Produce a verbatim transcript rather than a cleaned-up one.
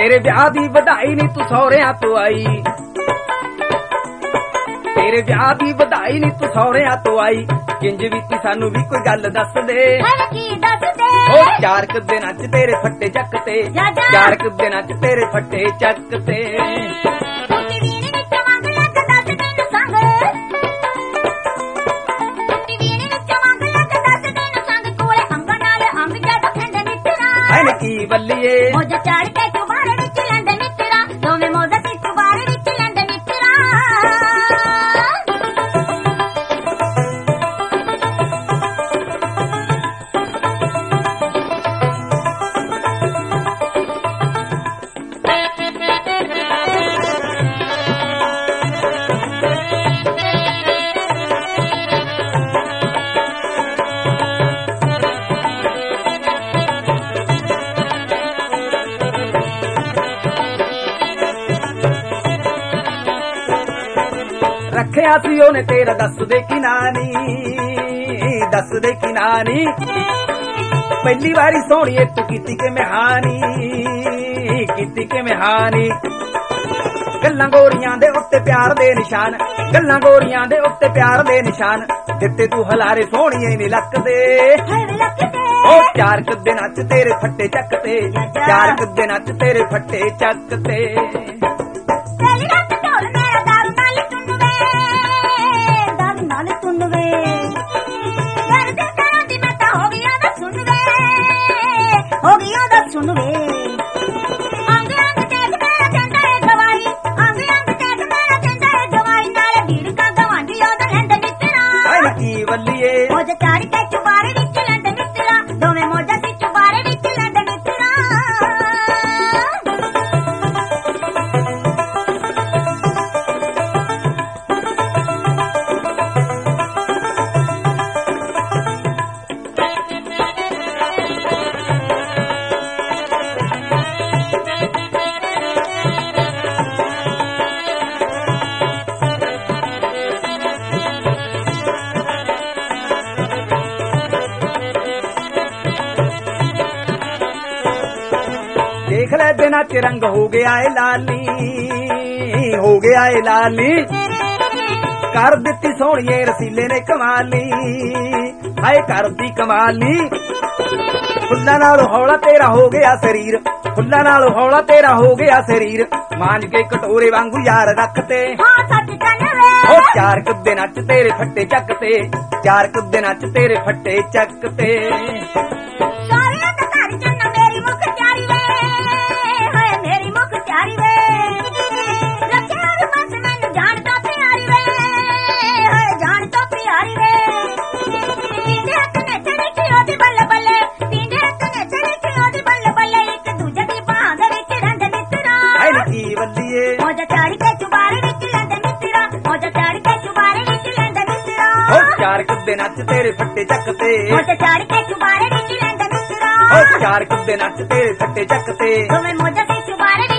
ਤੇਰੇ ਵਿਆਹ ਦੀ ਵਧਾਈ ਨੀ ਤੂੰ ਸਹੁਰਿਆਂ ਤੋਂ ਆਈ, ਤੇਰੇ ਵਿਆਹ ਦੀ ਵਧਾਈ ਨੀ ਤੂੰ ਸਹੁਰਿਆਂ ਤੋਂ ਆਈ। ਕਿੰਜ ਬੀਤੀ ਸਾਨੂੰ ਵੀ ਕੋਈ ਗੱਲ ਦੱਸ ਦੇ, ਕੀ ਦੱਸ ਦੇ। ਉਹ ਚਾਰ ਕੁ ਦਿਨਾਂ ਚ ਤੇਰੇ ਫੱਟੇ ਚੱਕ ਤੇ, ਚਾਰ ਕੁ ਦਿਨਾਂ ਚ ਤੇਰੇ ਫੱਟੇ ਚੱਕ ਤੇ। ਕੀ ਬੱਲੀਏ ਮੋਜ ਚਾੜ ਕੇ ਚੁਬਾਰੇ ਵਿੱਚ ਲੰਡ ਨਿਤਰਾ, ਦੋਵੇਂ ਮੋਜ ਤੇ ਚੁਬਾਰੇ ਵਿੱਚ ਲੰਡ ਨਿਤਰਾ। ਰੱਖਿਆ ਸੀ ਉਹਨੇ ਤੇਰਾ ਦੱਸ ਦੇ ਕੀ ਨਾਂ ਨੀ, ਦੱਸ ਦੇ ਕੀ ਨਾਂ ਨੀ। ਪਹਿਲੀ ਵਾਰੀ ਸੋਹਣੀਏ ਤੂੰ ਕੀਤੀ ਕਿਵੇਂ ਹਾਨੀ, ਕੀਤੀ ਕਿਵੇਂ ਹਾਨੀ। ਗੱਲਾਂ ਗੋਰੀਆਂ ਦੇ ਉੱਤੇ ਪਿਆਰ ਦੇ ਨਿਸ਼ਾਨ, ਗੱਲਾਂ ਗੋਰੀਆਂ ਦੇ ਉੱਤੇ ਪਿਆਰ ਦੇ ਨਿਸ਼ਾਨ। ਦਿੱਤੇ ਤੂੰ ਹਲਾਰੇ ਸੋਹਣੀਏ ਨੀ ਲੱਕਦੇ, ਉਹ ਚਾਰ ਕੁ ਦਿਨਾਂ ਚ ਤੇਰੇ ਫੱਟੇ ਚੱਕ ਤੇ, ਚਾਰ ਕੁ ਦਿਨਾਂ ਚ ਤੇਰੇ ਫੱਟੇ ਚੱਕ ਤੇ। ਸੁਣ ਵੇ ਅੰਗ ਅੰਗ ਦੇਖ ਮੇਰਾ ਚੰਦਾ ਏ ਗਵਾਈ, ਅੰਗ ਅੰਗ ਦੇਖ ਮੇਰਾ ਚੰਦਾ ਏ ਗਵਾਈ। ਨਾਲੇ ਭੀੜ ਕਾ ਗਵਾਂਢੀ ਉਹਦਾ ਲੰਡ ਨਿਤਰਾ, ਕੀ ਬੱਲੀਏ ਮੋਜ ਚਾੜ ਕੇ ਚੁਬਾਰੇ ਵਿੱਚ ਲੰਡ ਨਿਤਰਾ, ਦੋਵੇਂ ਮੋਜਾਂ ਤੇ ਚੁਬਾਰੇ ਵਿੱਚ ਲੰਡ ਨਿਤਰਾ। ਦੇਖ ਲੈ ਦਿਨਾਂ ਚ ਰੰਗ ਹੋ ਗਿਆ ਏ ਲਾਲੀ, ਹੋ ਗਿਆ ਏ ਲਾਲੀ। ਕਰ ਦਿੱਤੀ ਸੋਹਣੀਏ ਰਸੀਲੇ ਨੇ ਕਮਾਲੀ, ਹਾਏ ਕਰਦੀ ਕਮਾਲੀ। ਫੁੱਲਾਂ ਨਾਲ ਹੌਲਾ ਤੇਰਾ ਹੋ ਗਿਆ ਸਰੀਰ, ਫੁੱਲਾਂ ਨਾਲ ਹੌਲਾ ਤੇਰਾ ਹੋ ਗਿਆ ਸਰੀਰ। ਮਾਂਜ ਕੇ ਕਟੋਰੇ ਵਾਂਗੂ ਯਾਰ ਰੱਖਤੇ, ਹਾਂ ਸੱਚ ਕਨਵੇ ਉਹ ਚਾਰ ਕੁ ਦਿਨਾਂ ਚ ਤੇਰੇ ਫੱਟੇ ਚੱਕ ਤੇ, ਚਾਰ ਕੁ ਦਿਨਾਂ ਚ ਤੇਰੇ ਫੱਟੇ ਚੱਕ ਤੇ। ਸਾਰਿਆਂ ਦਾ ਘਰ ਜੰਨਾ ਮੇਰੀ ਮੁਖ ਚਾਰੀ ਵੇ, ਹਾਏ ਮੇਰੀ ਮੁਖ ਚਾਰੀ ਵੇ। ਰੱਖਿਆ ਰਮਸ ਮੈਨੂੰ ਜਾਣ ਤੋਂ ਪਿਆਰੀ ਵੇ, ਹਾਏ ਜਾਣ ਤੋਂ ਪਿਆਰੀ ਵੇ। ਪੀਂਦੇ ਹੱਥ ਨੇ ਚੜੀ ਕਿ ਉਹਦੀ ਬੱਲੇ ਬੱਲੇ, ਪੀਂਦੇ ਹੱਥ ਨੇ ਚੜੀ ਕਿ ਉਹਦੀ ਬੱਲੇ ਬੱਲੇ। ਇੱਕ ਦੂਜੇ ਦੀ ਬਾਂਹ ਦੇ ਵਿੱਚ ਰੰਗ ਨਿਤਰਾ, ਹਾਏ ਕੀ ਬੱਲੀਏ ਮੋਜ ਚਾੜ ਕੇ ਚੁਬਾਰੇ ਵਿੱਚ ਲੰਡ ਨਿਤਰਾ, ਮੋਜ ਚਾੜ ਕੇ ਚੁਬਾਰੇ ਵਿੱਚ ਲੰਡ ਨਿਤਰਾ। ਉਹ ਚਾਰ ਕੁ ਦਿਨਾਂ ਚ ਤੇਰੇ ਫੱਟੇ ਚੱਕ ਤੇ, ਮੋਜ ਚਾੜ ਕੇ ਚੁਬਾਰੇ ਵਿੱਚ ਲੰਡ ਨਿਤਰਾ, ਉਹ ਚਾਰ ਕੁ ਦਿਨਾਂ ਚ ਤੇਰੇ ਫੱਟੇ ਚੱਕ ਤੇ। ਦੋਵੇਂ ਮੋਜਾਂ ਤੇ ਚੁਬਾਰੇ